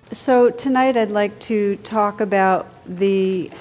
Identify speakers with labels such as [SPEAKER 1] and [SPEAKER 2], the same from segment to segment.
[SPEAKER 1] So tonight I'd like to talk about the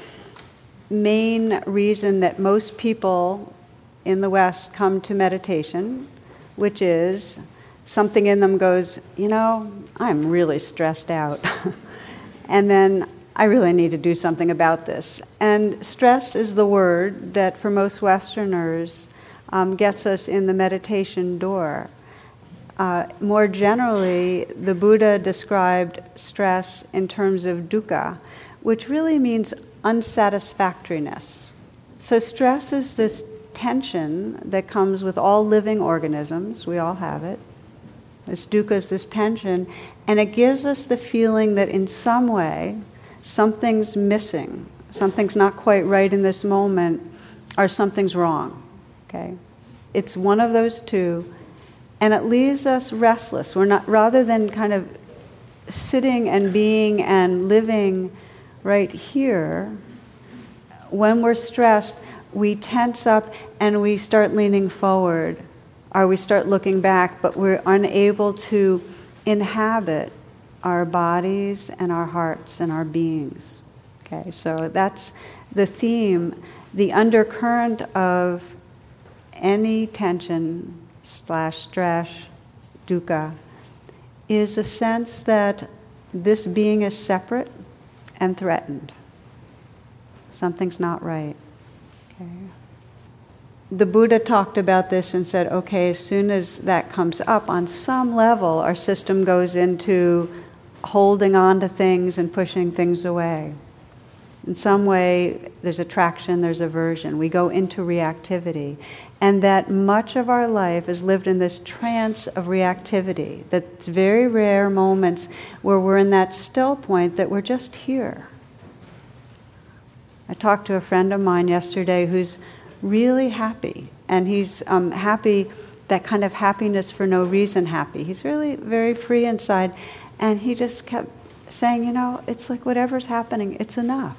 [SPEAKER 1] main reason that most people in the West come to meditation, which is something in them goes, I'm really stressed out. And then I really need to do something about this. And stress is the word that for most Westerners gets us in the meditation door. More generally, the Buddha described stress in terms of dukkha, which really means unsatisfactoriness. So stress is this tension that comes with all living organisms. We all have it. This dukkha is this tension, and it gives us the feeling that in some way something's missing, something's not quite right in this moment, or something's wrong. Okay? It's one of those two. And it leaves us restless. We're not, rather than kind of sitting and being and living right here, when we're stressed, we tense up and we start leaning forward, or we start looking back, but we're unable to inhabit our bodies and our hearts and our beings. Okay, so that's the theme, the undercurrent of any tension / stress, dukkha, is a sense that this being is separate and threatened. Something's not right. Okay. The Buddha talked about this and said, okay, as soon as that comes up, on some level, our system goes into holding on to things and pushing things away. In some way, there's attraction, there's aversion. We go into reactivity. And that much of our life is lived in this trance of reactivity. That very rare moments where we're in that still point that we're just here. I talked to a friend of mine yesterday who's really happy. And he's happy, that kind of happiness for no reason happy. He's really very free inside. And he just kept saying, it's like whatever's happening, it's enough.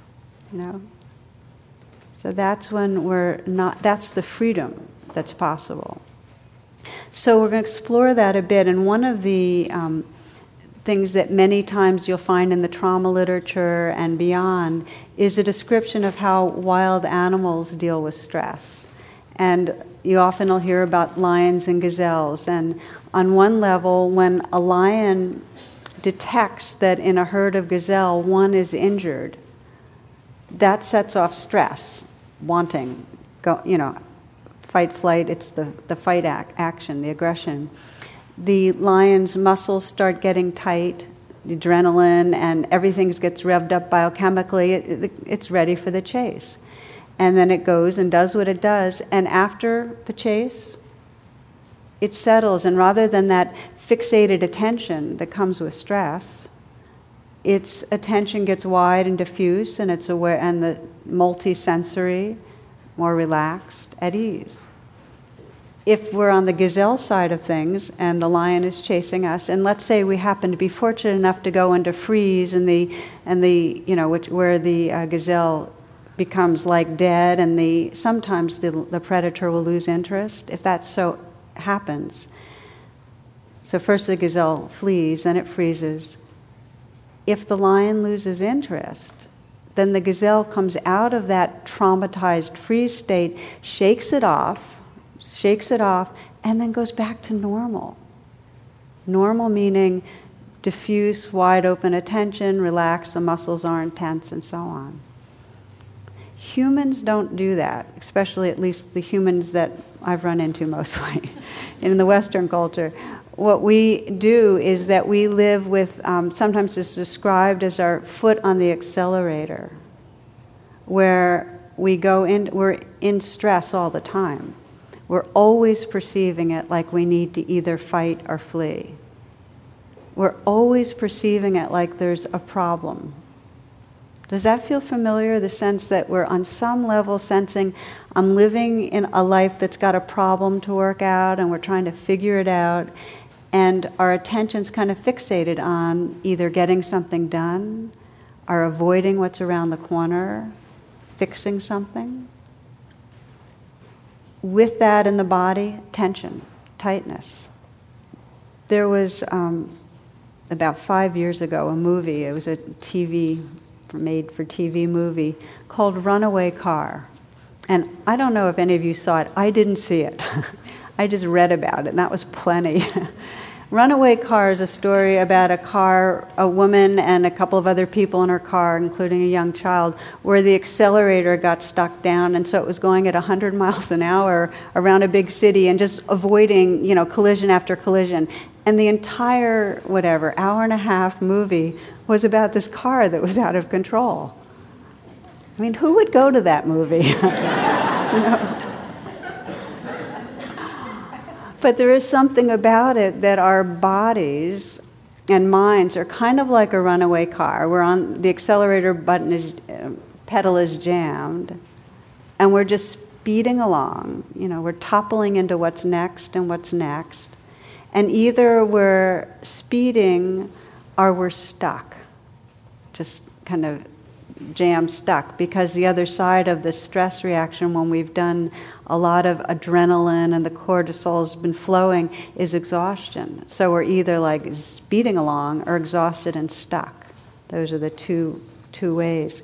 [SPEAKER 1] So that's when that's the freedom that's possible. So we're going to explore that a bit, and one of the things that many times you'll find in the trauma literature and beyond is a description of how wild animals deal with stress. And you often will hear about lions and gazelles, and on one level, when a lion detects that in a herd of gazelle one is injured, that sets off stress, wanting, fight, flight, it's the fight action, the aggression. The lion's muscles start getting tight, the adrenaline, and everything gets revved up biochemically, it's ready for the chase. And then it goes and does what it does, and after the chase, it settles, and rather than that fixated attention that comes with stress, its attention gets wide and diffuse, and it's aware, and the multi-sensory, more relaxed, at ease. If we're on the gazelle side of things and the lion is chasing us, and let's say we happen to be fortunate enough to go into freeze where the gazelle becomes like dead, and sometimes the predator will lose interest. If that so happens, so first the gazelle flees, then it freezes. If the lion loses interest, then the gazelle comes out of that traumatized freeze state, shakes it off, and then goes back to normal. Normal meaning diffuse, wide open attention, relaxed, the muscles aren't tense, and so on. Humans don't do that, especially at least the humans that I've run into mostly in the Western culture. What we do is that we live with, sometimes it's described as our foot on the accelerator, where we're in stress all the time. We're always perceiving it like we need to either fight or flee. We're always perceiving it like there's a problem. Does that feel familiar? The sense that we're on some level sensing, I'm living in a life that's got a problem to work out, and we're trying to figure it out, and our attention's kind of fixated on either getting something done or avoiding what's around the corner, fixing something. With that in the body, tension, tightness. There was about 5 years ago, a movie. It was a made-for-TV movie called Runaway Car. And I don't know if any of you saw it. I didn't see it. I just read about it, and that was plenty. Runaway Car is a story about a woman and a couple of other people in her car, including a young child, where the accelerator got stuck down, and so it was going at 100 miles an hour around a big city and just avoiding, collision after collision. And the entire, hour and a half movie was about this car that was out of control. I mean, who would go to that movie? But there is something about it that our bodies and minds are kind of like a runaway car. We're on the accelerator pedal is jammed, and we're just speeding along. We're toppling into what's next and what's next. And either we're speeding or we're stuck, just kind of stuck, because the other side of the stress reaction, when we've done a lot of adrenaline and the cortisol's been flowing, is exhaustion. So we're either like speeding along or exhausted and stuck. Those are the two ways.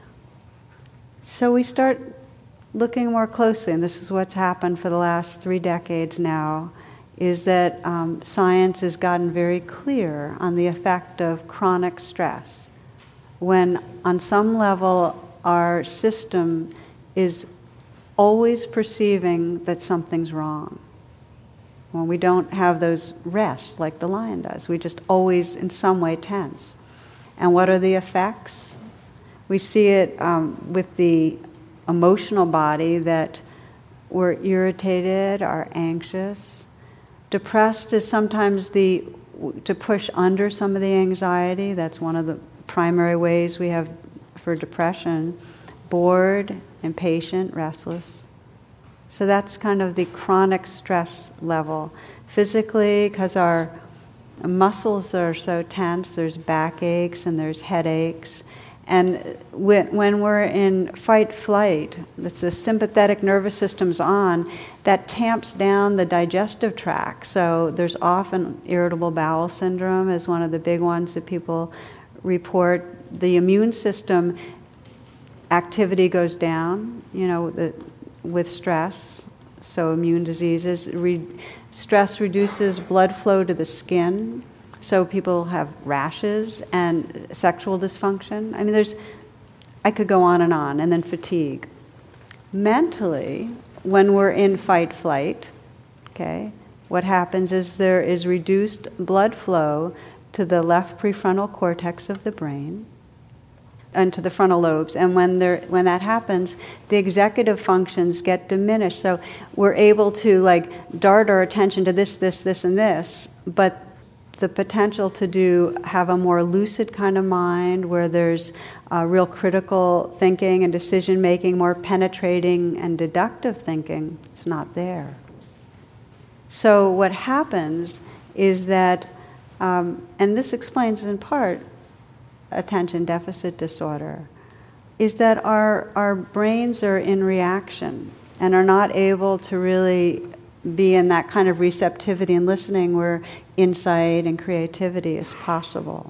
[SPEAKER 1] So we start looking more closely, and this is what's happened for the last 3 decades now, is that science has gotten very clear on the effect of chronic stress. When on some level our system is always perceiving that something's wrong. When we don't have those rests like the lion does, we just always in some way tense. And what are the effects? We see it with the emotional body, that we're irritated, are anxious. Depressed is sometimes to push under some of the anxiety. That's one of the primary ways we have for depression. Bored, impatient, restless. So that's kind of the chronic stress level. Physically, because our muscles are so tense, there's backaches and there's headaches. And when we're in fight-flight, that's the sympathetic nervous system's on, that tamps down the digestive tract. So there's often irritable bowel syndrome as one of the big ones that people report. The immune system activity goes down, with stress. So immune diseases. Stress reduces blood flow to the skin. So people have rashes and sexual dysfunction. I mean, I could go on, and then fatigue. Mentally, when we're in fight-flight, what happens is there is reduced blood flow to the left prefrontal cortex of the brain and to the frontal lobes. And when that happens, the executive functions get diminished. So we're able to dart our attention to this, and this, but the potential to have a more lucid kind of mind where there's real critical thinking and decision making, more penetrating and deductive thinking, is not there. So what happens is that, and this explains in part attention deficit disorder, is that our brains are in reaction and are not able to really be in that kind of receptivity and listening where insight and creativity is possible.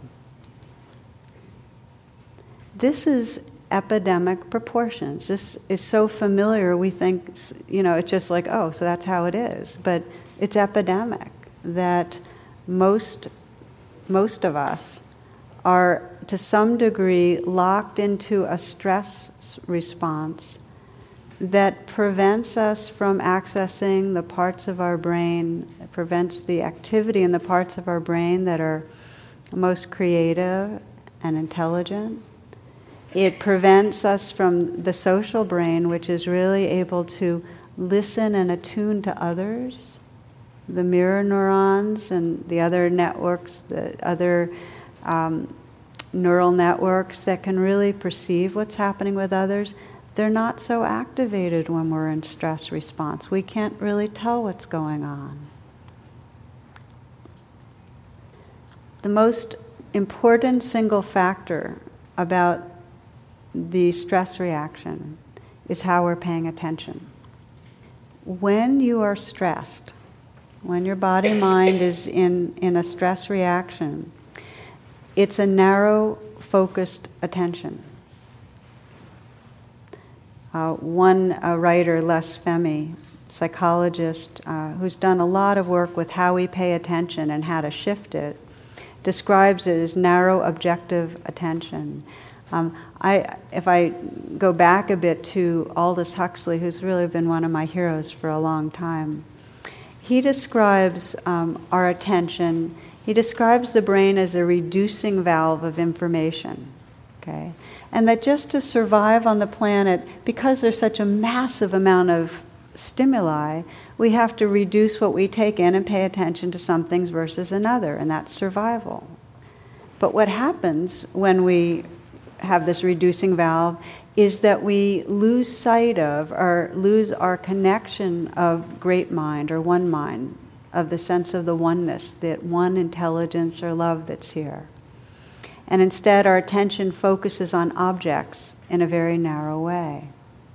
[SPEAKER 1] This is epidemic proportions. This is so familiar, we think, it's just like, oh, so that's how it is. But it's epidemic, that most of us are to some degree locked into a stress response that prevents us from accessing the parts of our brain, it prevents the activity in the parts of our brain that are most creative and intelligent. It prevents us from the social brain, which is really able to listen and attune to others, the mirror neurons and the other networks, the other neural networks that can really perceive what's happening with others. They're not so activated when we're in stress response. We can't really tell what's going on. The most important single factor about the stress reaction is how we're paying attention. When you are stressed, when your body-mind is in a stress reaction, it's a narrow, focused attention. One writer, Les Femi, psychologist, who's done a lot of work with how we pay attention and how to shift it, describes it as narrow, objective attention. If I go back a bit to Aldous Huxley, who's really been one of my heroes for a long time, he describes our attention, he describes the brain as a reducing valve of information. Okay? And that just to survive on the planet, because there's such a massive amount of stimuli, we have to reduce what we take in and pay attention to some things versus another, and that's survival. But what happens when we have this reducing valve is that we lose sight of or lose our connection of great mind or one mind, of the sense of the oneness, that one intelligence or love that's here. And instead our attention focuses on objects in a very narrow way.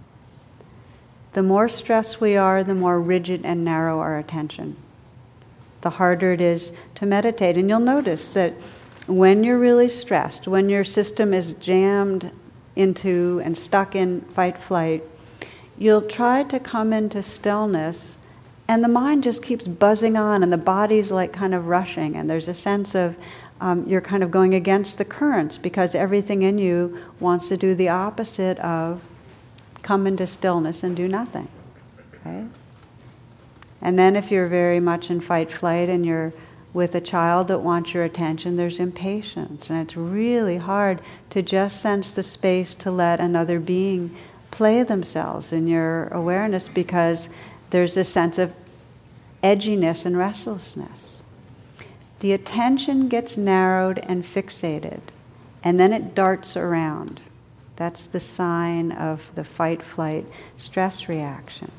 [SPEAKER 1] The more stressed we are, the more rigid and narrow our attention. The harder it is to meditate. And you'll notice that when you're really stressed, when your system is jammed into and stuck in fight-flight, you'll try to come into stillness, and the mind just keeps buzzing on, and the body's like kind of rushing, and there's a sense of you're kind of going against the currents because everything in you wants to do the opposite of come into stillness and do nothing. Right? And then if you're very much in fight-flight and you're with a child that wants your attention, there's impatience. And it's really hard to just sense the space to let another being play themselves in your awareness, because there's this sense of edginess and restlessness. The attention gets narrowed and fixated, and then it darts around. That's the sign of the fight-flight stress reaction.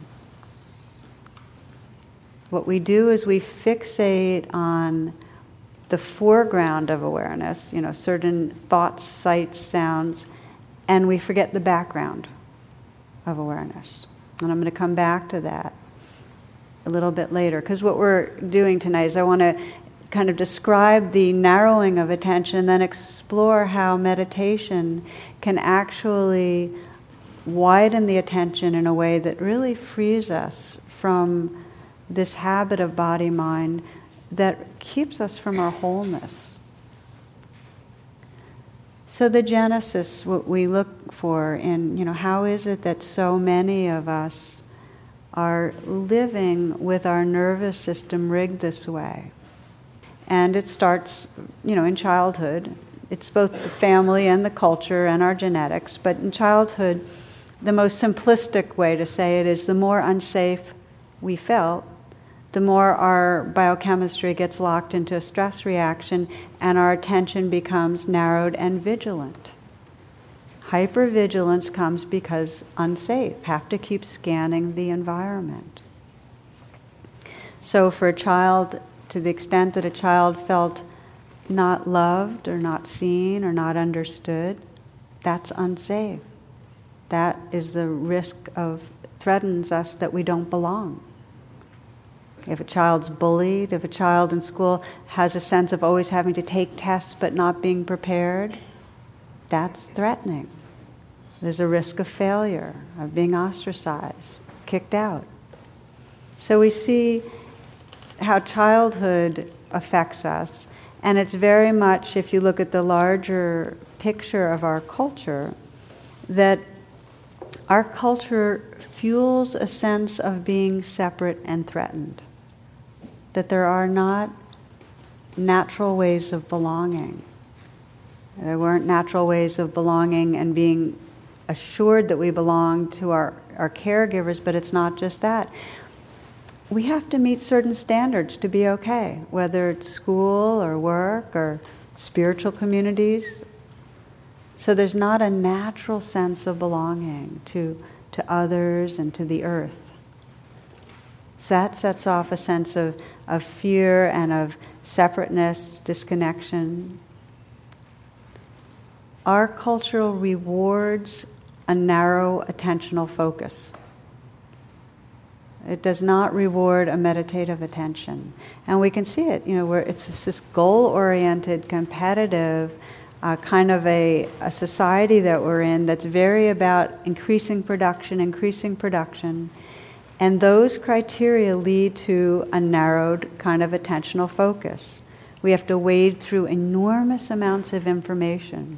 [SPEAKER 1] What we do is we fixate on the foreground of awareness, certain thoughts, sights, sounds, and we forget the background of awareness. And I'm going to come back to that a little bit later, because what we're doing tonight is I want to kind of describe the narrowing of attention and then explore how meditation can actually widen the attention in a way that really frees us from this habit of body-mind that keeps us from our wholeness. So the genesis, what we look for in, how is it that so many of us are living with our nervous system rigged this way? And it starts, in childhood. It's both the family and the culture and our genetics, but in childhood, the most simplistic way to say it is the more unsafe we felt, the more our biochemistry gets locked into a stress reaction and our attention becomes narrowed and vigilant. Hypervigilance comes because unsafe, have to keep scanning the environment. So for a child, to the extent that a child felt not loved or not seen or not understood, that's unsafe. That is the risk of, threatens us that we don't belong. If a child's bullied, if a child in school has a sense of always having to take tests but not being prepared, that's threatening. There's a risk of failure, of being ostracized, kicked out. So we see how childhood affects us, and it's very much, if you look at the larger picture of our culture, that our culture fuels a sense of being separate and threatened. That there are not natural ways of belonging. There weren't natural ways of belonging and being assured that we belong to our caregivers, but it's not just that. We have to meet certain standards to be okay, whether it's school or work or spiritual communities. So there's not a natural sense of belonging to others and to the earth. So that sets off a sense of fear and of separateness, disconnection. Our culture rewards a narrow attentional focus. It does not reward a meditative attention. And we can see it, where it's this goal-oriented, competitive, kind of a society that we're in that's very about increasing production. And those criteria lead to a narrowed kind of attentional focus. We have to wade through enormous amounts of information.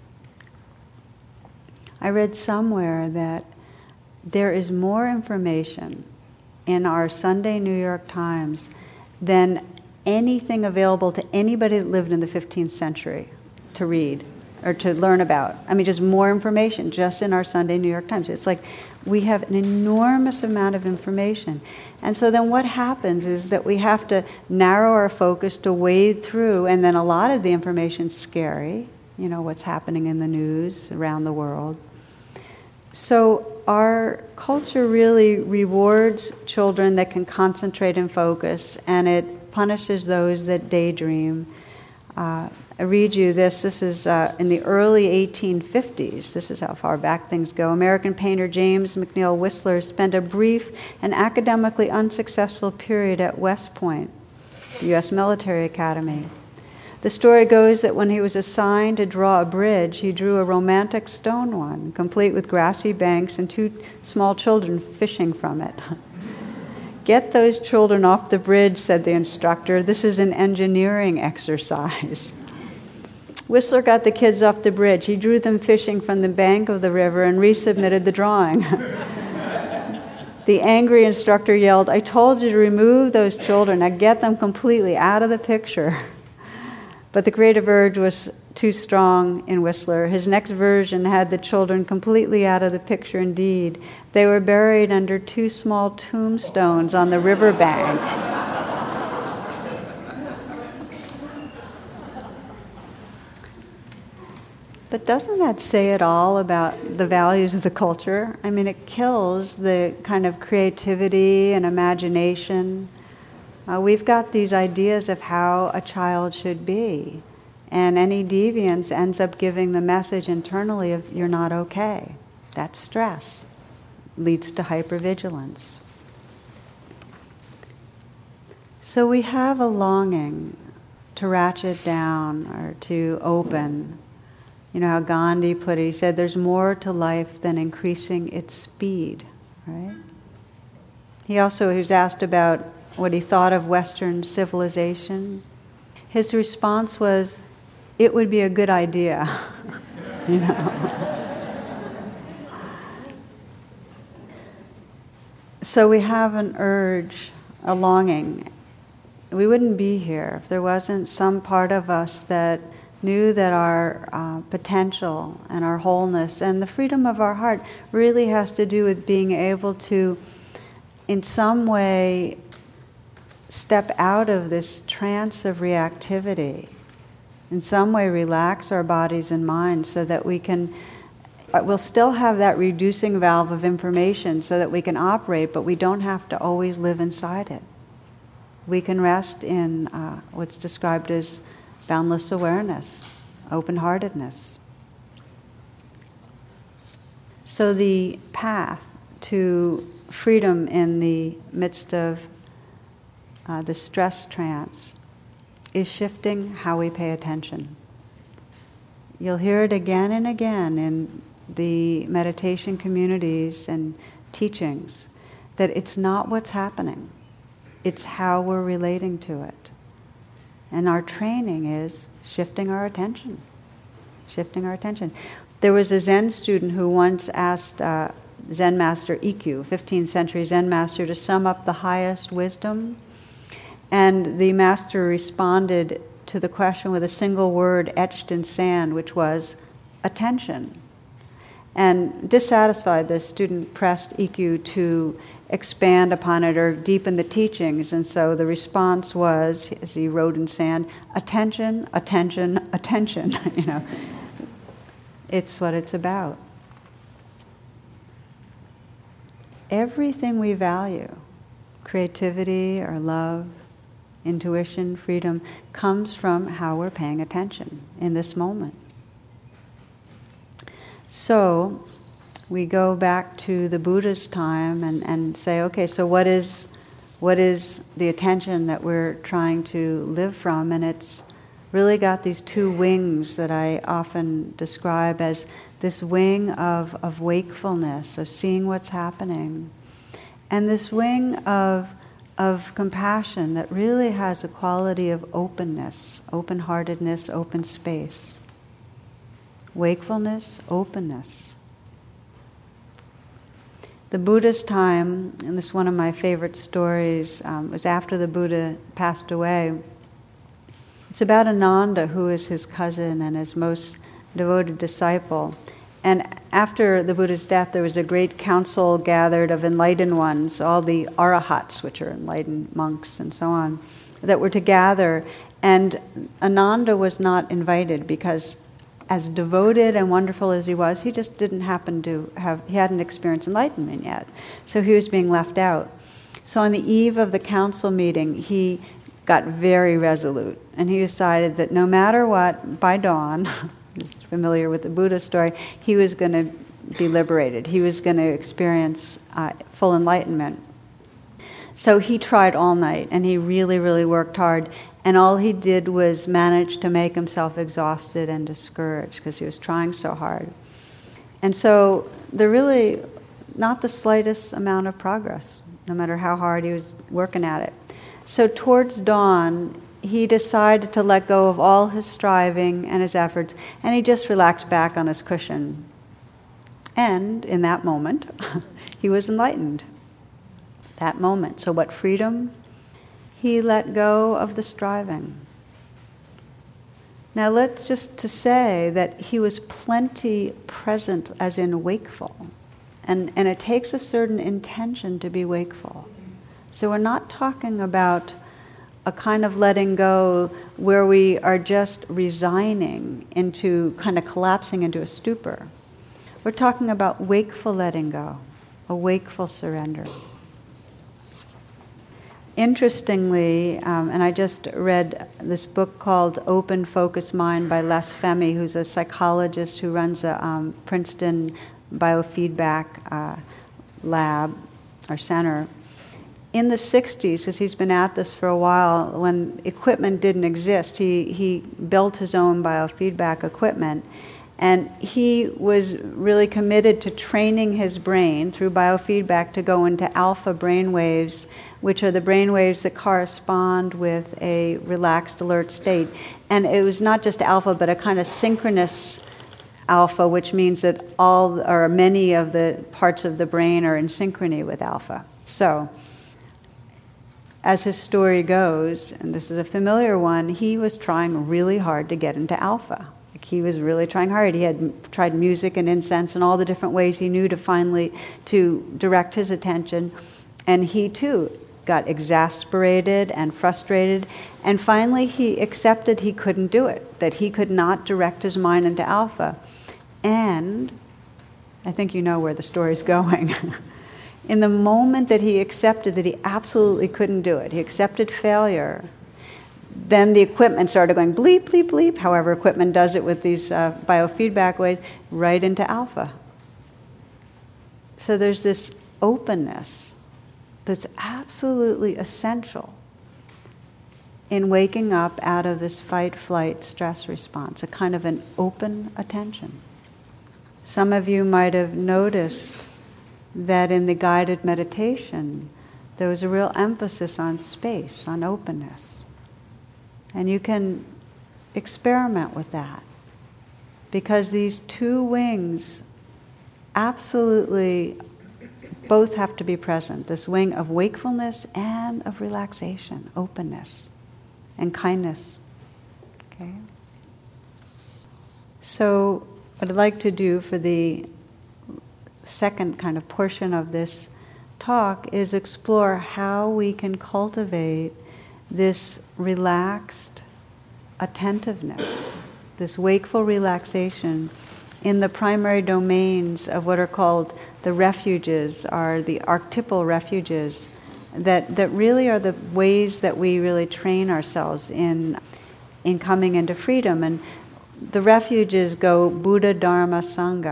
[SPEAKER 1] I read somewhere that there is more information in our Sunday New York Times than anything available to anybody that lived in the 15th century to read or to learn about. I mean, just more information just in our Sunday New York Times. It's like we have an enormous amount of information. And so then what happens is that we have to narrow our focus to wade through, and then a lot of the information's scary, what's happening in the news around the world. So our culture really rewards children that can concentrate and focus, and it punishes those that daydream. I read you this. This is in the early 1850s. This is how far back things go. American painter James McNeill Whistler spent a brief and academically unsuccessful period at West Point, the U.S. Military Academy. The story goes that when he was assigned to draw a bridge, he drew a romantic stone one, complete with grassy banks and two small children fishing from it. "Get those children off the bridge," said the instructor. "This is an engineering exercise." Whistler got the kids off the bridge. He drew them fishing from the bank of the river and resubmitted the drawing. The angry instructor yelled, "I told you to remove those children. Now get them completely out of the picture." But the creative urge was too strong in Whistler. His next version had the children completely out of the picture indeed. They were buried under two small tombstones on the riverbank. But doesn't that say it all about the values of the culture? I mean, it kills the kind of creativity and imagination. We've got these ideas of how a child should be, and any deviance ends up giving the message internally of you're not okay. That's stress. Leads to hypervigilance. So we have a longing to ratchet down or to open. You know how Gandhi put it, he said there's more to life than increasing its speed, right? He was asked about what he thought of Western civilization. His response was, it would be a good idea. So we have an urge, a longing. We wouldn't be here if there wasn't some part of us that knew that our potential and our wholeness and the freedom of our heart really has to do with being able to, in some way, step out of this trance of reactivity, in some way relax our bodies and minds so that we'll still have that reducing valve of information so that we can operate, but we don't have to always live inside it. We can rest in what's described as boundless awareness, open-heartedness. So the path to freedom in the midst of the stress trance is shifting how we pay attention. You'll hear it again and again in the meditation communities and teachings that it's not what's happening, it's how we're relating to it. And our training is shifting our attention. There was a Zen student who once asked Zen master Ikkyu, 15th century Zen master, to sum up the highest wisdom. And the master responded to the question with a single word etched in sand, which was attention. And dissatisfied, the student pressed Ikkyu to expand upon it or deepen the teachings. And so the response was, as he wrote in sand, attention, attention, attention. It's what it's about. Everything we value, creativity or love, intuition, freedom, comes from how we're paying attention in this moment. So, we go back to the Buddha's time and say, okay, so what is the attention that we're trying to live from? And it's really got these two wings that I often describe as this wing of wakefulness, of seeing what's happening, and this wing of compassion that really has a quality of openness, open-heartedness, open space. Wakefulness, openness. The Buddha's time, and this is one of my favorite stories, was after the Buddha passed away. It's about Ananda, who is his cousin and his most devoted disciple. And after the Buddha's death, there was a great council gathered of enlightened ones, all the arahats, which are enlightened monks and so on, that were to gather. And Ananda was not invited because, as devoted and wonderful as he was, he just didn't happen to he hadn't experienced enlightenment yet. So he was being left out. So on the eve of the council meeting, he got very resolute. And he decided that no matter what, by dawn, who's familiar with the Buddha story, he was going to be liberated. He was going to experience full enlightenment. So he tried all night, and he really, really worked hard. And all he did was manage to make himself exhausted and discouraged because he was trying so hard. And so there really not the slightest amount of progress, no matter how hard he was working at it. So towards dawn, he decided to let go of all his striving and his efforts, and he just relaxed back on his cushion. And in that moment, he was enlightened. That moment. So what freedom? He let go of the striving. Now let's just to say that he was plenty present, as in wakeful. And it takes a certain intention to be wakeful. So we're not talking about a kind of letting go where we are just resigning into, kind of collapsing into a stupor. We're talking about wakeful letting go, a wakeful surrender. Interestingly, and I just read this book called Open Focus Mind by Les Femi, who's a psychologist who runs a Princeton biofeedback lab or center. In the 60s, because he's been at this for a while, when equipment didn't exist, he built his own biofeedback equipment. And he was really committed to training his brain through biofeedback to go into alpha brain waves, which are the brain waves that correspond with a relaxed, alert state. And it was not just alpha, but a kind of synchronous alpha, which means that all or many of the parts of the brain are in synchrony with alpha. So, as his story goes, and this is a familiar one, he was trying really hard to get into alpha. He was really trying hard. He had tried music and incense and all the different ways he knew to direct his attention. And he too got exasperated and frustrated. And finally he accepted he couldn't do it, that he could not direct his mind into alpha. And I think you know where the story's going. In the moment that he accepted that he absolutely couldn't do it, he accepted failure, then the equipment started going bleep, bleep, bleep, however equipment does it with these biofeedback waves, right into alpha. So there's this openness that's absolutely essential in waking up out of this fight-flight stress response, a kind of an open attention. Some of you might have noticed that in the guided meditation, there was a real emphasis on space, on openness. And you can experiment with that, because these two wings absolutely both have to be present, this wing of wakefulness and of relaxation, openness and kindness. Okay? So what I'd like to do for the second kind of portion of this talk is explore how we can cultivate this relaxed attentiveness, this wakeful relaxation in the primary domains of what are called the refuges, are the archetypal refuges, that really are the ways that we really train ourselves in coming into freedom. And the refuges go Buddha, Dharma, Sangha.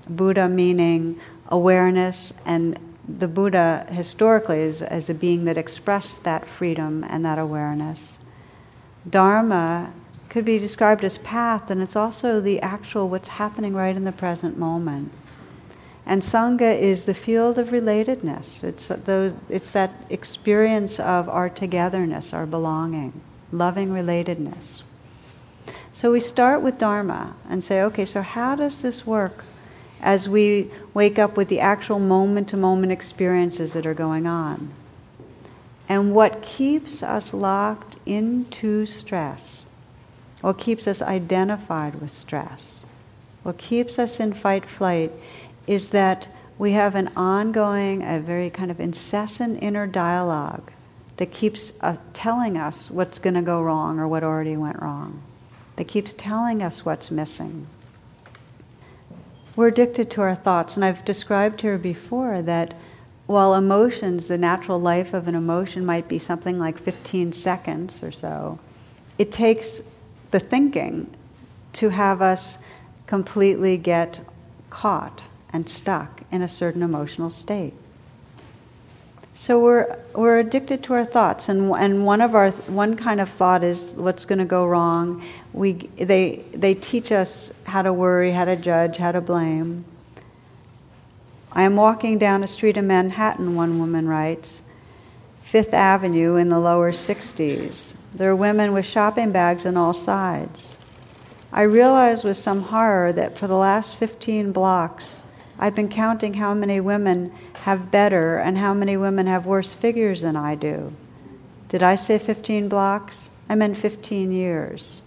[SPEAKER 1] Buddha meaning awareness, and the Buddha historically is as a being that expressed that freedom and that awareness. Dharma could be described as path, and it's also the actual what's happening right in the present moment. And Sangha is the field of relatedness. It's that experience of our togetherness, our belonging, loving relatedness. So we start with Dharma and say, okay, so how does this work as we wake up with the actual moment-to-moment experiences that are going on? And what keeps us locked into stress, what keeps us identified with stress, what keeps us in fight-flight, is that we have an ongoing, a very kind of incessant inner dialogue that keeps telling us what's going to go wrong or what already went wrong, that keeps telling us what's missing. We're addicted to our thoughts, and I've described here before that while emotions, the natural life of an emotion might be something like 15 seconds or so, it takes the thinking to have us completely get caught and stuck in a certain emotional state. So we're addicted to our thoughts, and one kind of thought is what's going to go wrong. They teach us how to worry, how to judge, how to blame. I am walking down a street in Manhattan, one woman writes, Fifth Avenue in the lower 60s. There are women with shopping bags on all sides. I realized with some horror that for the last 15 blocks, I've been counting how many women have better and how many women have worse figures than I do. Did I say 15 blocks? I meant 15 years.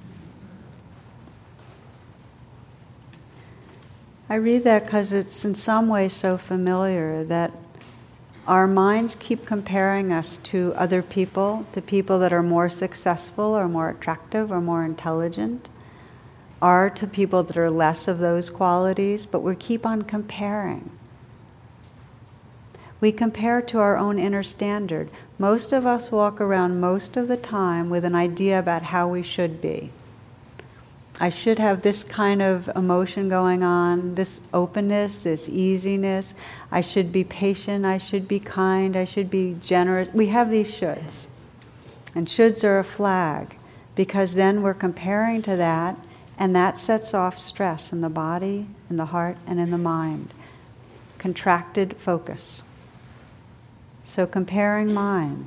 [SPEAKER 1] I read that because it's in some way so familiar that our minds keep comparing us to other people, to people that are more successful or more attractive or more intelligent, or to people that are less of those qualities, but we keep on comparing. We compare to our own inner standard. Most of us walk around most of the time with an idea about how we should be. I should have this kind of emotion going on, this openness, this easiness. I should be patient, I should be kind, I should be generous. We have these shoulds. And shoulds are a flag, because then we're comparing to that, and that sets off stress in the body, in the heart, and in the mind. Contracted focus. So comparing mind.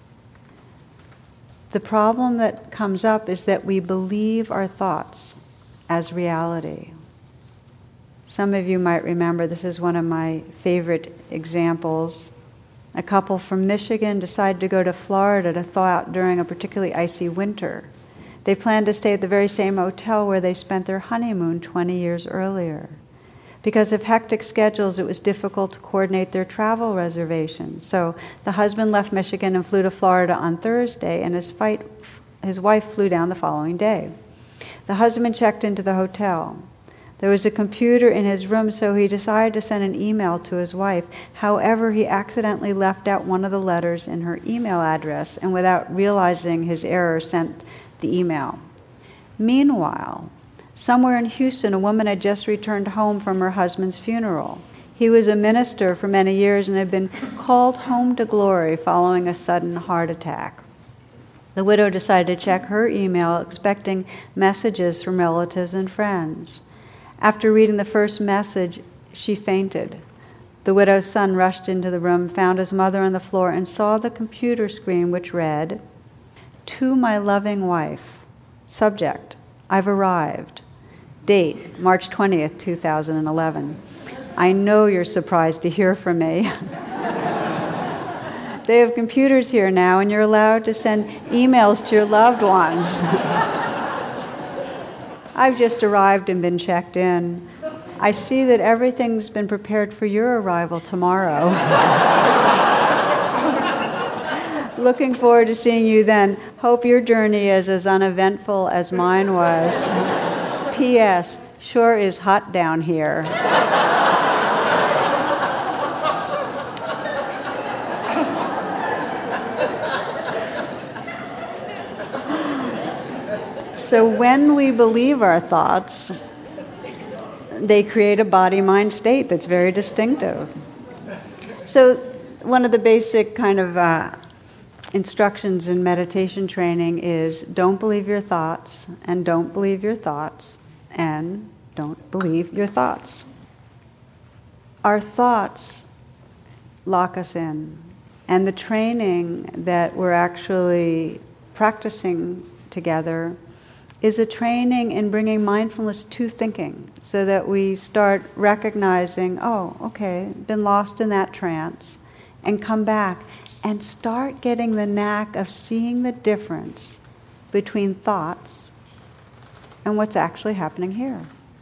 [SPEAKER 1] The problem that comes up is that we believe our thoughts as reality. Some of you might remember, this is one of my favorite examples. A couple from Michigan decided to go to Florida to thaw out during a particularly icy winter. They planned to stay at the very same hotel where they spent their honeymoon 20 years earlier. Because of hectic schedules, it was difficult to coordinate their travel reservations. So the husband left Michigan and flew to Florida on Thursday, and his wife flew down the following day. The husband checked into the hotel. There was a computer in his room, so he decided to send an email to his wife. However, he accidentally left out one of the letters in her email address, and without realizing his error, sent the email. Meanwhile, somewhere in Houston, a woman had just returned home from her husband's funeral. He was a minister for many years and had been called home to glory following a sudden heart attack. The widow decided to check her email, expecting messages from relatives and friends. After reading the first message, she fainted. The widow's son rushed into the room, found his mother on the floor, and saw the computer screen which read, "To my loving wife. Subject, I've arrived. Date, March 20th, 2011. I know you're surprised to hear from me. They have computers here now, and you're allowed to send emails to your loved ones. I've just arrived and been checked in. I see that everything's been prepared for your arrival tomorrow. Looking forward to seeing you then. Hope your journey is as uneventful as mine was. P.S. Sure is hot down here." So when we believe our thoughts, they create a body-mind state that's very distinctive. So one of the basic kind of instructions in meditation training is don't believe your thoughts, and don't believe your thoughts, and don't believe your thoughts. Our thoughts lock us in, and the training that we're actually practicing together is a training in bringing mindfulness to thinking, so that we start recognizing, oh, okay, been lost in that trance, and come back and start getting the knack of seeing the difference between thoughts and what's actually happening here.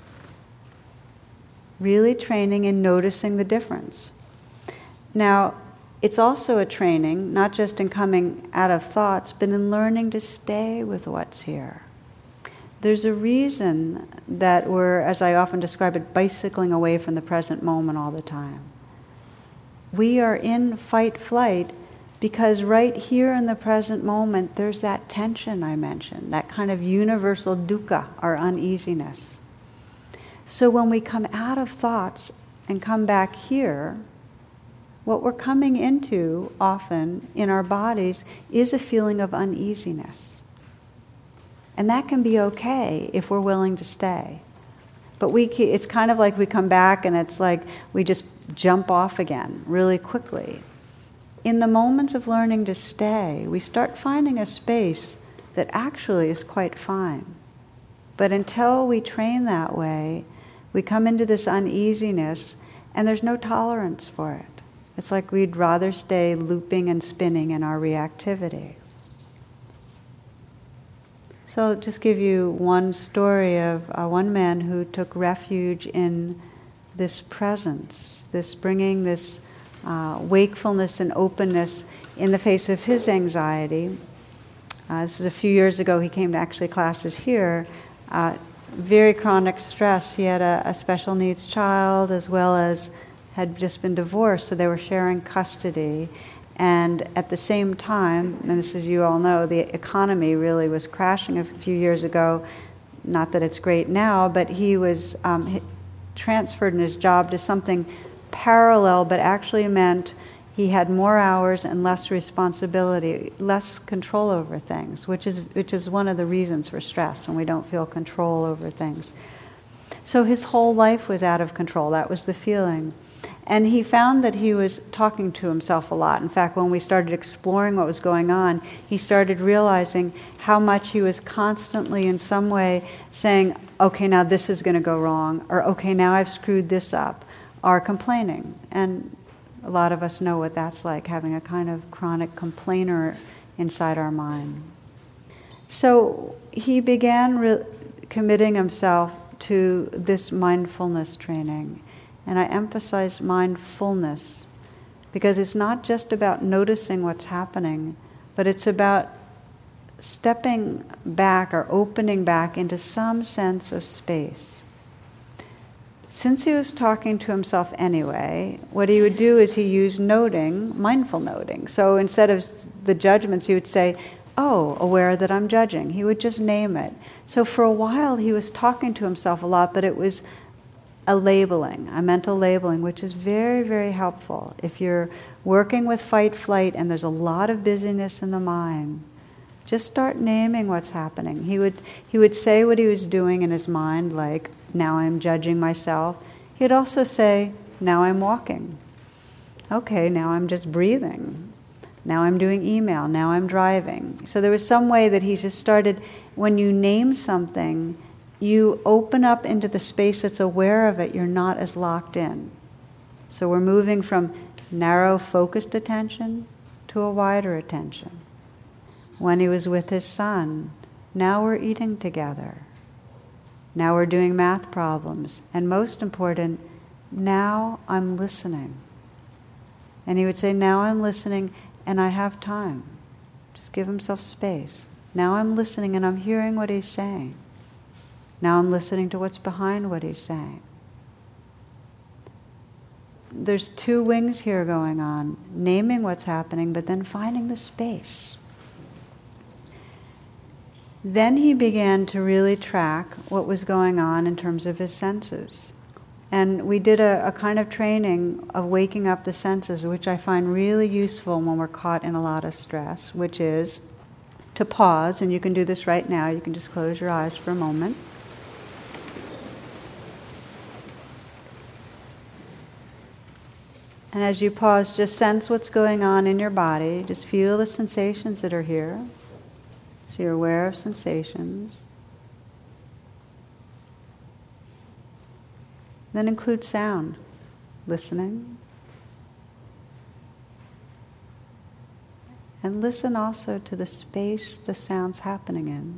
[SPEAKER 1] Really training in noticing the difference. Now, it's also a training, not just in coming out of thoughts, but in learning to stay with what's here. There's a reason that we're, as I often describe it, bicycling away from the present moment all the time. We are in fight-flight because right here in the present moment, there's that tension I mentioned, that kind of universal dukkha, or uneasiness. So when we come out of thoughts and come back here, what we're coming into often in our bodies is a feeling of uneasiness. And that can be okay if we're willing to stay. But it's kind of like we come back and it's like we just jump off again really quickly. In the moments of learning to stay, we start finding a space that actually is quite fine. But until we train that way, we come into this uneasiness and there's no tolerance for it. It's like we'd rather stay looping and spinning in our reactivity. So I'll just give you one story of one man who took refuge in this presence, this bringing this wakefulness and openness in the face of his anxiety. This was a few years ago. He came to actually classes here. Very chronic stress. He had a special needs child as well as had just been divorced, so they were sharing custody. And at the same time, and this as you all know, the economy really was crashing a few years ago. Not that it's great now, but he was transferred in his job to something parallel, but actually meant he had more hours and less responsibility, less control over things, which is one of the reasons for stress, when we don't feel control over things. So his whole life was out of control. That was the feeling. And he found that he was talking to himself a lot. In fact, when we started exploring what was going on, he started realizing how much he was constantly in some way saying, okay, now this is going to go wrong, or okay, now I've screwed this up, or complaining. And a lot of us know what that's like, having a kind of chronic complainer inside our mind. So he began committing himself to this mindfulness training. And I emphasize mindfulness because it's not just about noticing what's happening, but it's about stepping back or opening back into some sense of space. Since he was talking to himself anyway, what he would do is he used noting, mindful noting. So instead of the judgments, he would say, oh, aware that I'm judging. He would just name it. So for a while he was talking to himself a lot, but it was a labeling, a mental labeling, which is very, very helpful. If you're working with fight, flight, and there's a lot of busyness in the mind, just start naming what's happening. He would say what he was doing in his mind, like, now I'm judging myself. He'd also say, now I'm walking. Okay, now I'm just breathing. Now I'm doing email. Now I'm driving. So there was some way that he just started, when you name something, you open up into the space that's aware of it. You're not as locked in. So we're moving from narrow, focused attention to a wider attention. When he was with his son, now we're eating together. Now we're doing math problems. And most important, now I'm listening. And he would say, now I'm listening and I have time. Just give himself space. Now I'm listening and I'm hearing what he's saying. Now I'm listening to what's behind what he's saying. There's two wings here going on, naming what's happening, but then finding the space. Then he began to really track what was going on in terms of his senses. And we did a kind of training of waking up the senses, which I find really useful when we're caught in a lot of stress, which is to pause, and you can do this right now. You can just close your eyes for a moment. And as you pause, just sense what's going on in your body. Just feel the sensations that are here. So you're aware of sensations. Then include sound, listening. And listen also to the space the sound's happening in.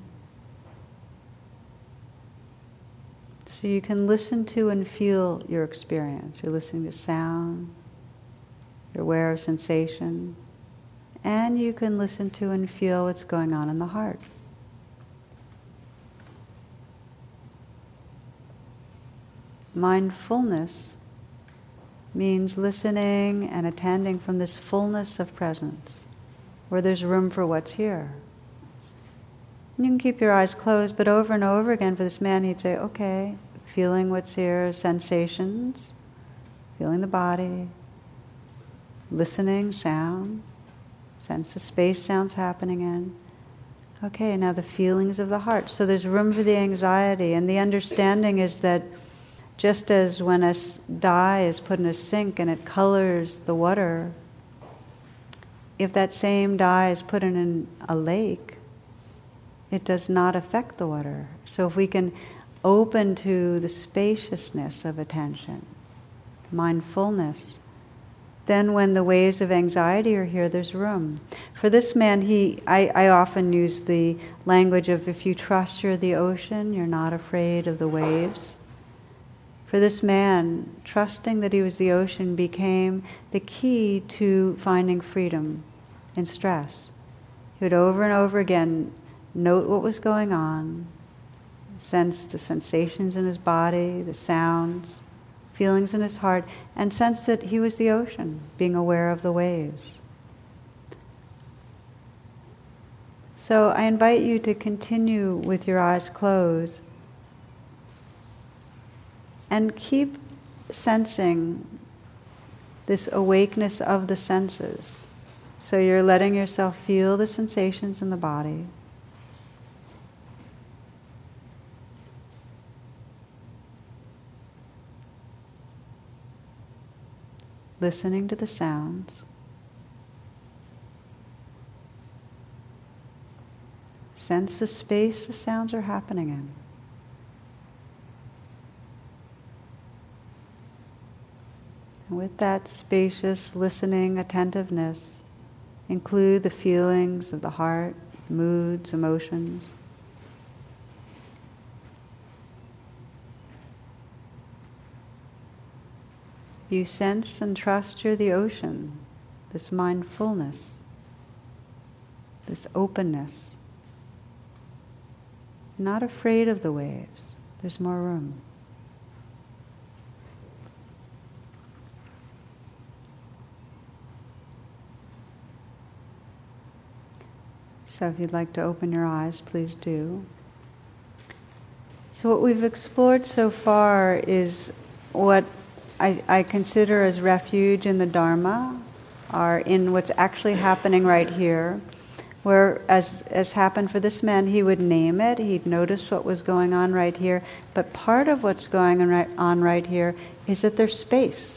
[SPEAKER 1] So you can listen to and feel your experience. You're listening to sound. You're aware of sensation, and you can listen to and feel what's going on in the heart. Mindfulness means listening and attending from this fullness of presence, where there's room for what's here. And you can keep your eyes closed, but over and over again for this man he'd say, okay, feeling what's here, sensations, feeling the body, listening, sound, sense the space sounds happening in. Okay, now the feelings of the heart. So there's room for the anxiety, and the understanding is that just as when a dye is put in a sink and it colors the water, if that same dye is put in a lake, it does not affect the water. So if we can open to the spaciousness of attention, mindfulness, then when the waves of anxiety are here, there's room. For this man, I often use the language of, if you trust you're the ocean, you're not afraid of the waves. For this man, trusting that he was the ocean became the key to finding freedom in stress. He would over and over again note what was going on, sense the sensations in his body, the sounds, feelings in his heart, and sense that he was the ocean, being aware of the waves. So I invite you to continue with your eyes closed and keep sensing this awakeness of the senses. So you're letting yourself feel the sensations in the body. Listening to the sounds. Sense the space the sounds are happening in. And with that spacious listening attentiveness, include the feelings of the heart, moods, emotions. You sense and trust you're the ocean, this mindfulness, this openness. Not afraid of the waves. There's more room. So if you'd like to open your eyes, please do. So what we've explored so far is what I consider as refuge in the Dharma, are in what's actually happening right here, where, as happened for this man, he would name it, he'd notice what was going on right here, but part of what's going on right here is that there's space.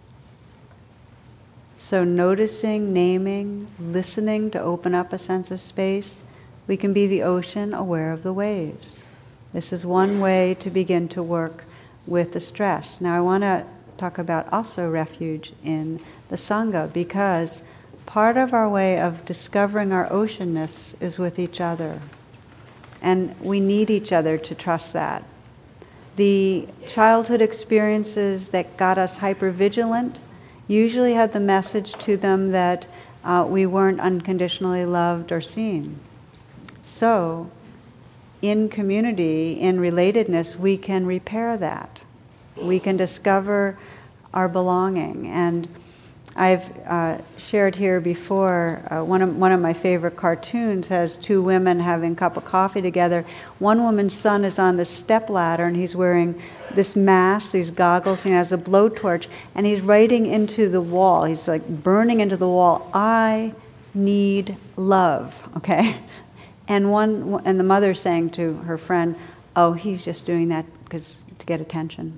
[SPEAKER 1] So noticing, naming, listening to open up a sense of space, we can be the ocean aware of the waves. This is one way to begin to work with the stress. Now I want to talk about also refuge in the Sangha, because part of our way of discovering our oceanness is with each other. And we need each other to trust that. The childhood experiences that got us hypervigilant usually had the message to them that we weren't unconditionally loved or seen. So, in community, in relatedness, we can repair that. We can discover our belonging. And I've shared here before, one of my favorite cartoons has two women having a cup of coffee together. One woman's son is on the stepladder and he's wearing this mask, these goggles, he has a blowtorch, and he's writing into the wall. He's like burning into the wall, I need love, okay? And the mother's saying to her friend, oh, he's just doing that to get attention,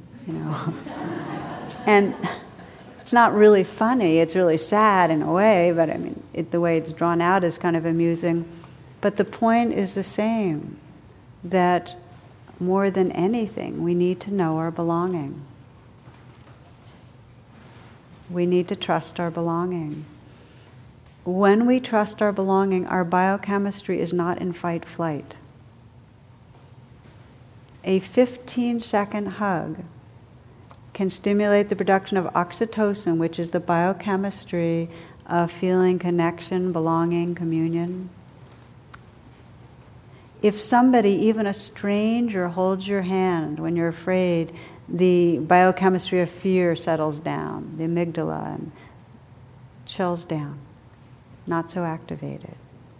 [SPEAKER 1] And it's not really funny, it's really sad in a way, but I mean, the way it's drawn out is kind of amusing. But the point is the same, that more than anything, we need to know our belonging. We need to trust our belonging. When we trust our belonging, our biochemistry is not in fight-flight. A 15-second hug can stimulate the production of oxytocin, which is the biochemistry of feeling connection, belonging, communion. If somebody, even a stranger, holds your hand when you're afraid, the biochemistry of fear settles down, the amygdala, and chills down, not so activated.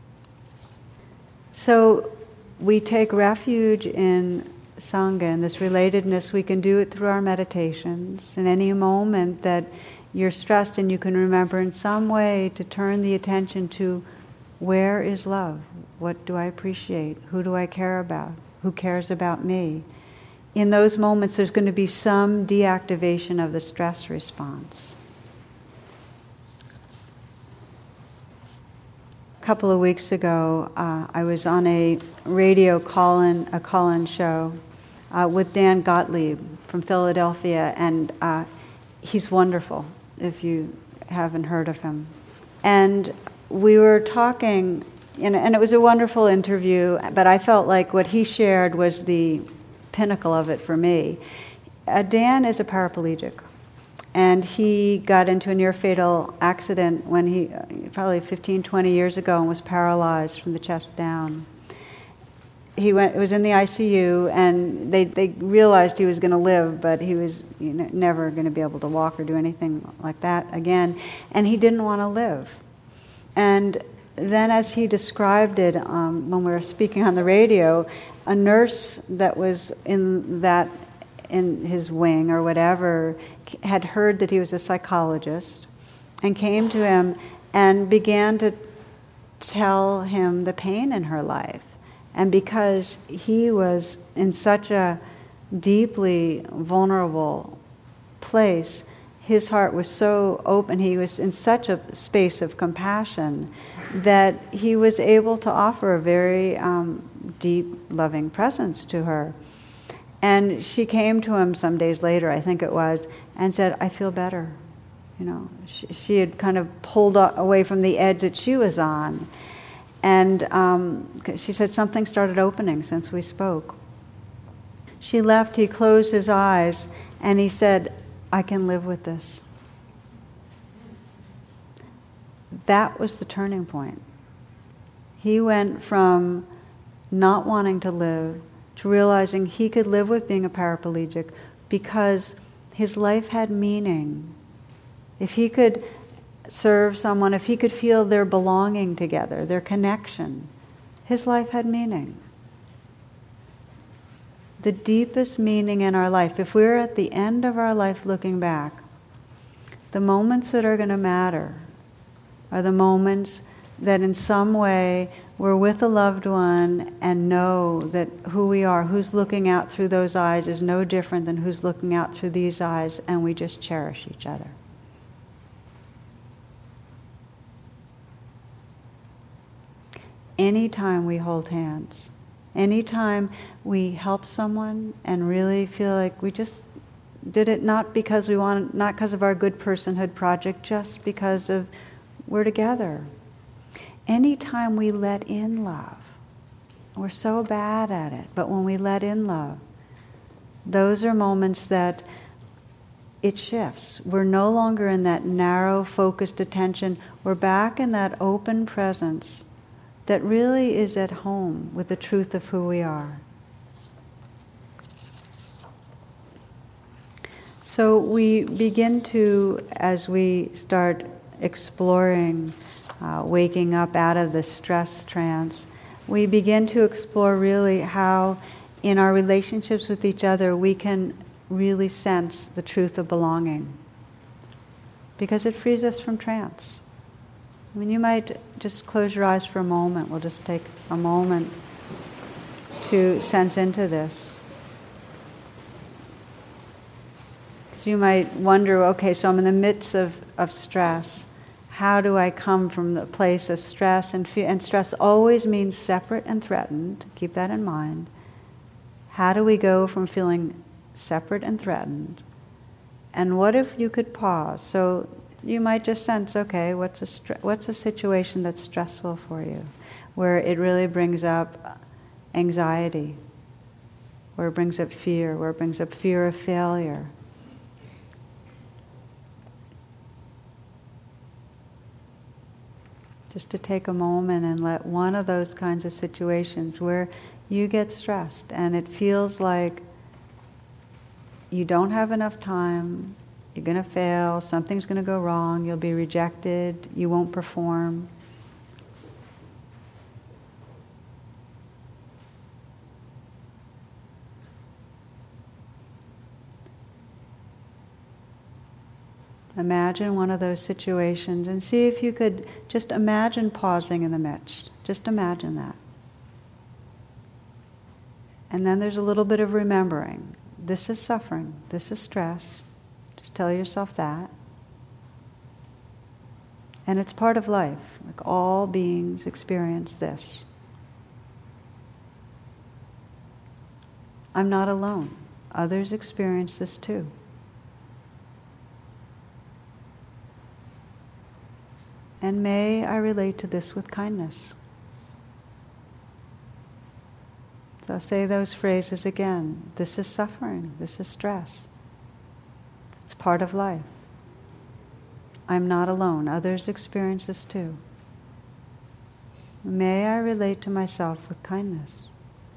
[SPEAKER 1] So we take refuge in Sangha, in this relatedness. We can do it through our meditations. In any moment that you're stressed, and you can remember in some way to turn the attention to, where is love? What do I appreciate? Who do I care about? Who cares about me? In those moments, there's going to be some deactivation of the stress response. A couple of weeks ago, I was on a radio call-in show with Dan Gottlieb from Philadelphia, and he's wonderful if you haven't heard of him. And we were talking, and it was a wonderful interview, but I felt like what he shared was the pinnacle of it for me. Dan is a paraplegic, and he got into a near-fatal accident when he, probably 15, 20 years ago, and was paralyzed from the chest down. It was in the ICU, and they realized he was going to live, but he was never going to be able to walk or do anything like that again, and he didn't want to live. And then as he described it when we were speaking on the radio, a nurse that was in his wing or whatever had heard that he was a psychologist and came to him and began to tell him the pain in her life. And because he was in such a deeply vulnerable place, his heart was so open, he was in such a space of compassion that he was able to offer a very deep, loving presence to her. And she came to him some days later, I think it was, and said, I feel better. She had kind of pulled away from the edge that she was on. And she said something started opening since we spoke. She left, he closed his eyes, and he said, I can live with this. That was the turning point. He went from not wanting to live to realizing he could live with being a paraplegic because his life had meaning. If he could serve someone, if he could feel their belonging together, their connection, his life had meaning. The deepest meaning in our life, if we're at the end of our life looking back, the moments that are going to matter are the moments that in some way we're with a loved one and know that who we are, who's looking out through those eyes is no different than who's looking out through these eyes, and we just cherish each other. Anytime we hold hands, anytime we help someone and really feel like we just did it not because we want, not because of our good personhood project, just because of we're together. Anytime we let in love, we're so bad at it, but when we let in love, those are moments that it shifts. We're no longer in that narrow, focused attention. We're back in that open presence that really is at home with the truth of who we are. So we begin to, as we start exploring waking up out of the stress trance, we begin to explore really how in our relationships with each other we can really sense the truth of belonging, because it frees us from trance. I mean, you might just close your eyes for a moment. We'll just take a moment to sense into this. Because you might wonder, okay, so I'm in the midst of stress. How do I come from the place of stress and fear? And stress always means separate and threatened. Keep that in mind. How do we go from feeling separate and threatened? And what if you could pause? So you might just sense, okay, what's a situation that's stressful for you, where it really brings up anxiety, where it brings up fear, where it brings up fear of failure. Just to take a moment and let one of those kinds of situations where you get stressed and it feels like you don't have enough time, you're going to fail, something's going to go wrong, you'll be rejected, you won't perform. Imagine one of those situations and see if you could just imagine pausing in the midst. Just imagine that. And then there's a little bit of remembering. This is suffering. This is stress. Just tell yourself that. And it's part of life. Like all beings experience this. I'm not alone. Others experience this too. And may I relate to this with kindness. So I'll say those phrases again. This is suffering. This is stress. It's part of life. I'm not alone. Others experience this too. May I relate to myself with kindness.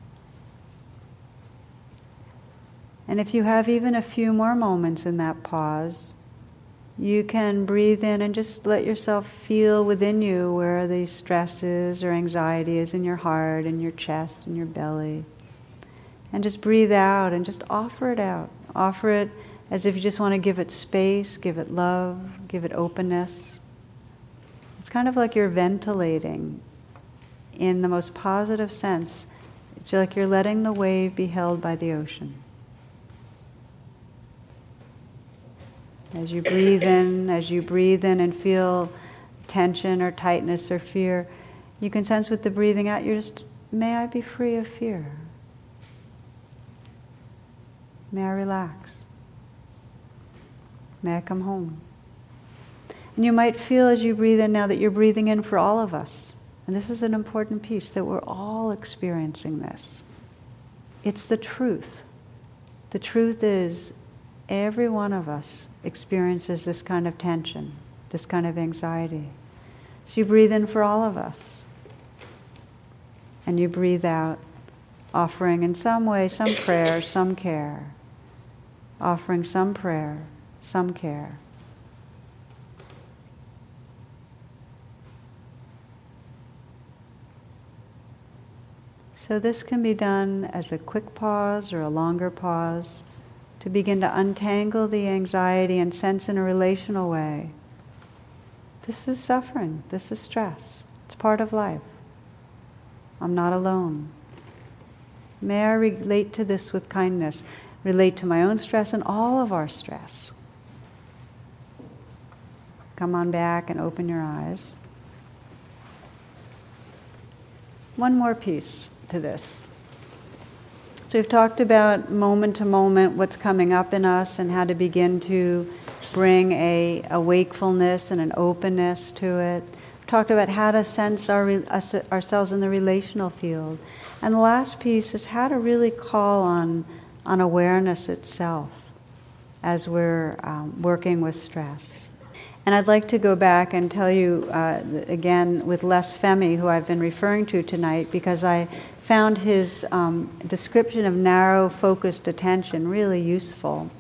[SPEAKER 1] And if you have even a few more moments in that pause, you can breathe in and just let yourself feel within you where the stress is or anxiety is in your heart, in your chest, in your belly. And just breathe out and just offer it out. Offer it as if you just want to give it space, give it love, give it openness. It's kind of like you're ventilating in the most positive sense. It's like you're letting the wave be held by the ocean. As you breathe in and feel tension or tightness or fear, you can sense with the breathing out, you're just, may I be free of fear. May I relax. May I come home. And you might feel as you breathe in now that you're breathing in for all of us. And this is an important piece, that we're all experiencing this. It's the truth. The truth is, every one of us experiences this kind of tension, this kind of anxiety. So you breathe in for all of us. And you breathe out, offering in some way, some prayer, some care. Offering some prayer, some care. So this can be done as a quick pause or a longer pause, to begin to untangle the anxiety and sense in a relational way. This is suffering. This is stress. It's part of life. I'm not alone. May I relate to this with kindness, relate to my own stress and all of our stress. Come on back and open your eyes. One more piece to this. So we've talked about moment to moment what's coming up in us and how to begin to bring a wakefulness and an openness to it. We've talked about how to sense ourselves in the relational field. And the last piece is how to really call on awareness itself as we're working with stress. And I'd like to go back and tell you again with Les Femi, who I've been referring to tonight, because I found his description of narrow focused attention really useful.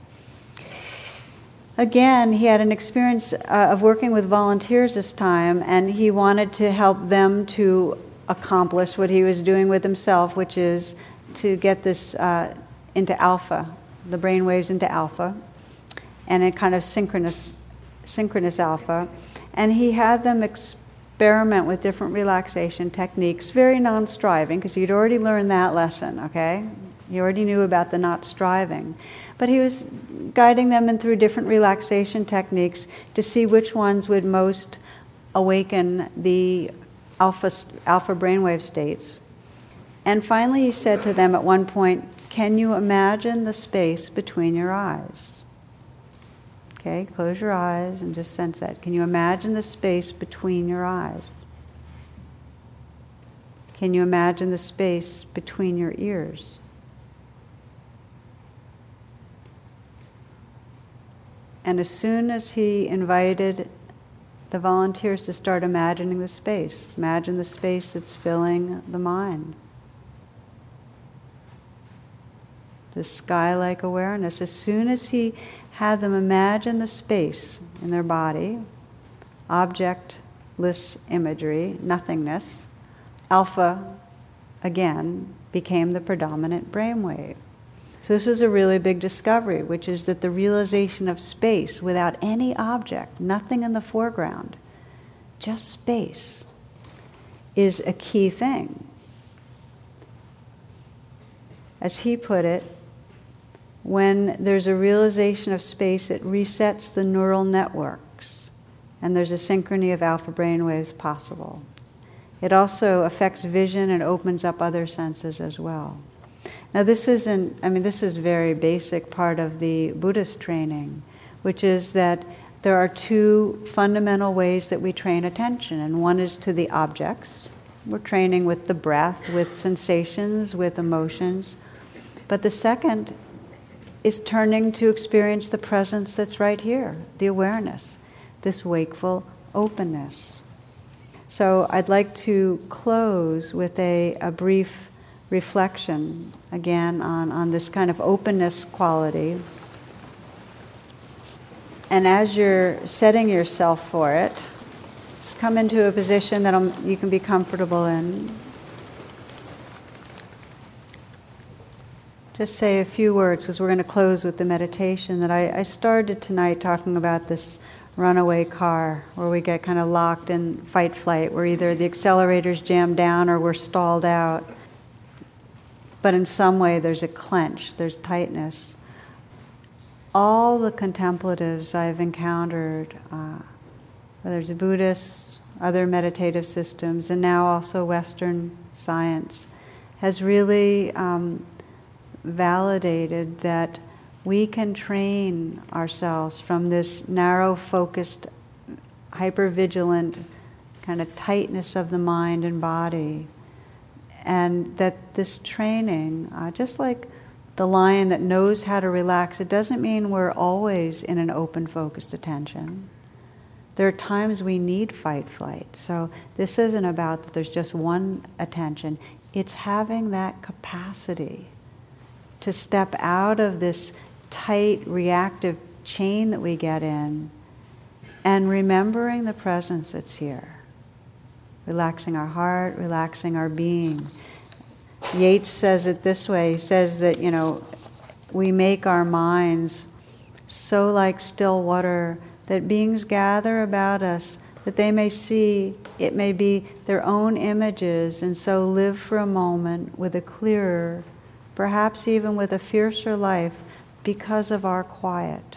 [SPEAKER 1] Again, he had an experience of working with volunteers this time, and he wanted to help them to accomplish what he was doing with himself, which is to get this into alpha the brain waves into alpha, and a kind of synchronous alpha. And he had them experiment with different relaxation techniques, very non-striving, because you'd already learned that lesson, okay? You already knew about the not striving. But he was guiding them in through different relaxation techniques to see which ones would most awaken the alpha brainwave states. And finally he said to them at one point, can you imagine the space between your eyes? Okay, close your eyes and just sense that. Can you imagine the space between your eyes? Can you imagine the space between your ears? And as soon as he invited the volunteers to start imagining the space, imagine the space that's filling the mind. This sky-like awareness. As soon as he had them imagine the space in their body, objectless imagery, nothingness, alpha, again, became the predominant brainwave. So this is a really big discovery, which is that the realization of space without any object, nothing in the foreground, just space, is a key thing. As he put it, when there's a realization of space, it resets the neural networks, and there's a synchrony of alpha brainwaves possible. It also affects vision and opens up other senses as well. Now this is very basic part of the Buddhist training, which is that there are two fundamental ways that we train attention, and one is to the objects. We're training with the breath, with sensations, with emotions. But the second is turning to experience the presence that's right here, the awareness, this wakeful openness. So I'd like to close with a brief reflection, again, on this kind of openness quality. And as you're setting yourself for it, just come into a position that you can be comfortable in. Just say a few words, because we're going to close with the meditation that I started tonight talking about this runaway car, where we get kind of locked in fight-flight, where either the accelerator's jammed down or we're stalled out. But in some way there's a clench, there's tightness. All the contemplatives I've encountered, whether it's Buddhists, other meditative systems, and now also Western science, has really validated that we can train ourselves from this narrow-focused, hyper-vigilant kind of tightness of the mind and body. And that this training, just like the lion that knows how to relax, it doesn't mean we're always in an open, focused attention. There are times we need fight-flight. So this isn't about that there's just one attention. It's having that capacity to step out of this tight, reactive chain that we get in and remembering the presence that's here. Relaxing our heart, relaxing our being. Yeats says it this way. He says that, we make our minds so like still water that beings gather about us that they may see, it may be their own images, and so live for a moment with a clearer, perhaps even with a fiercer life because of our quiet.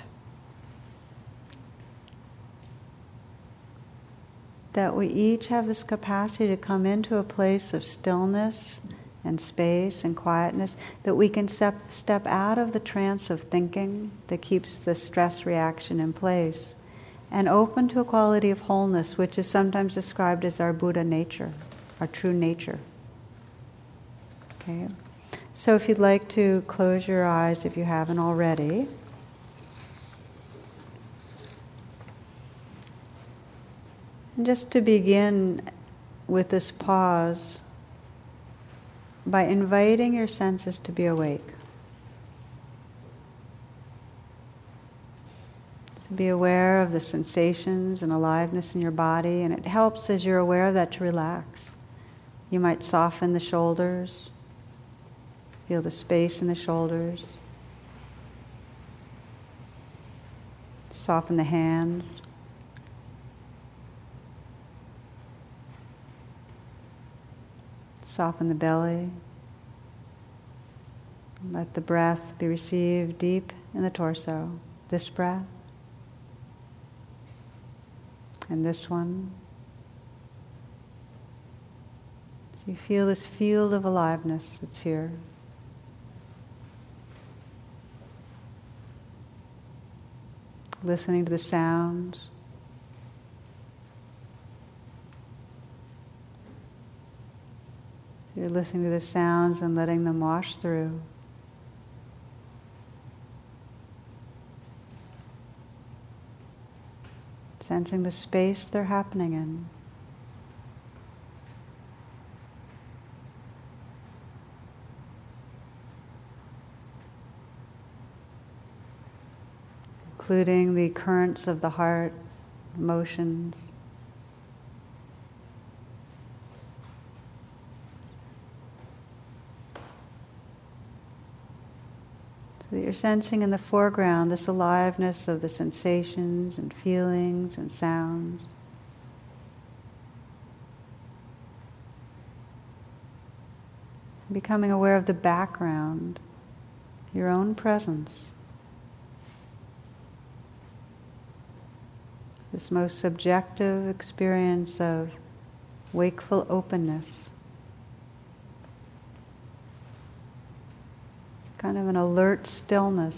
[SPEAKER 1] That we each have this capacity to come into a place of stillness and space and quietness, that we can step out of the trance of thinking that keeps the stress reaction in place and open to a quality of wholeness, which is sometimes described as our Buddha nature, our true nature. Okay? So if you'd like to close your eyes if you haven't already. And just to begin with this pause by inviting your senses to be awake. To be aware of the sensations and aliveness in your body, and it helps as you're aware of that to relax. You might soften the shoulders, feel the space in the shoulders. Soften the hands. Soften the belly. Let the breath be received deep in the torso. This breath. And this one. So you feel this field of aliveness that's here. Listening to the sounds. You're listening to the sounds and letting them wash through. Sensing the space they're happening in. Including the currents of the heart, emotions. So that you're sensing in the foreground this aliveness of the sensations and feelings and sounds. Becoming aware of the background, your own presence. This most subjective experience of wakeful openness. Kind of an alert stillness.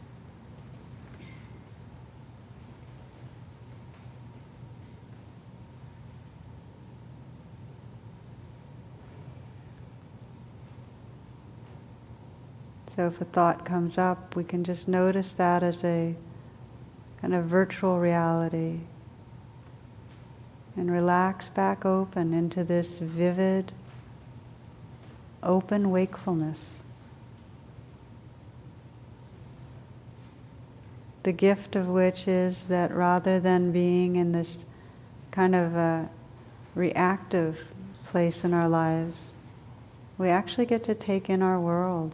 [SPEAKER 1] So if a thought comes up, we can just notice that as a kind of virtual reality and relax back open into this vivid, open wakefulness. The gift of which is that rather than being in this kind of a reactive place in our lives, we actually get to take in our world.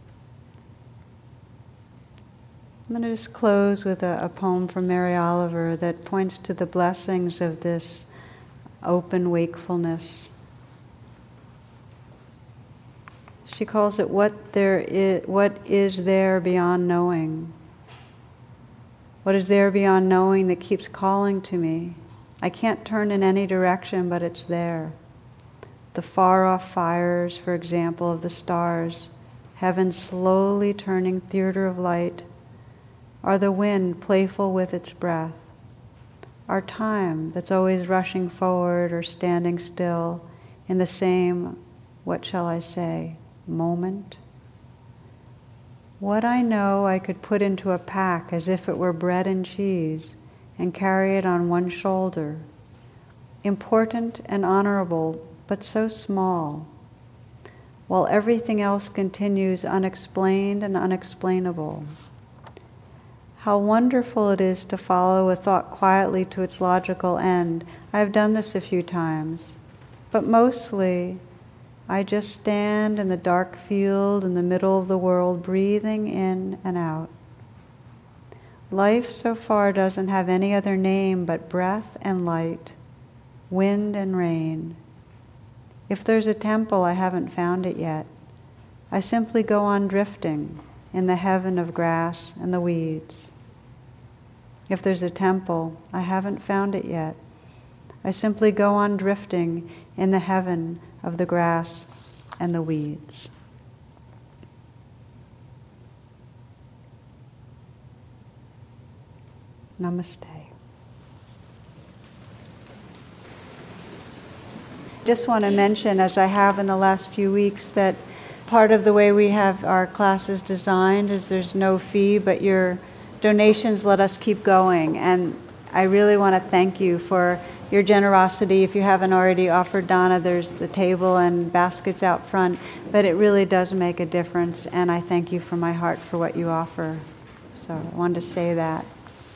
[SPEAKER 1] I'm going to just close with a poem from Mary Oliver that points to the blessings of this open wakefulness. She calls it what is there beyond knowing. What is there beyond knowing that keeps calling to me? I can't turn in any direction, but it's there. The far-off fires, for example, of the stars, heaven's slowly turning theater of light, are the wind playful with its breath, our time that's always rushing forward or standing still in the same, what shall I say, moment. What I know I could put into a pack as if it were bread and cheese and carry it on one shoulder, important and honorable, but so small, while everything else continues unexplained and unexplainable. How wonderful it is to follow a thought quietly to its logical end. I've done this a few times, but mostly I just stand in the dark field in the middle of the world, breathing in and out. Life so far doesn't have any other name but breath and light, wind and rain. If there's a temple, I haven't found it yet. I simply go on drifting in the heaven of grass and the weeds. If there's a temple, I haven't found it yet. I simply go on drifting in the heaven of the grass and the weeds. Namaste. Just want to mention, as I have in the last few weeks, that part of the way we have our classes designed is there's no fee, but your donations let us keep going. And I really want to thank you for your generosity. If you haven't already offered Dana, there's the table and baskets out front. But it really does make a difference, and I thank you from my heart for what you offer. So I wanted to say that.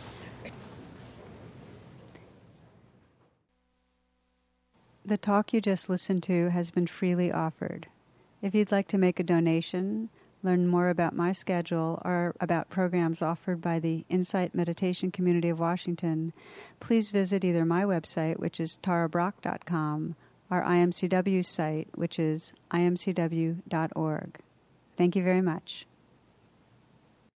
[SPEAKER 1] The talk you just listened to has been freely offered. If you'd like to make a donation, learn more about my schedule, or about programs offered by the Insight Meditation Community of Washington, please visit either my website, which is tarabrach.com, or IMCW's site, which is imcw.org. Thank you very much.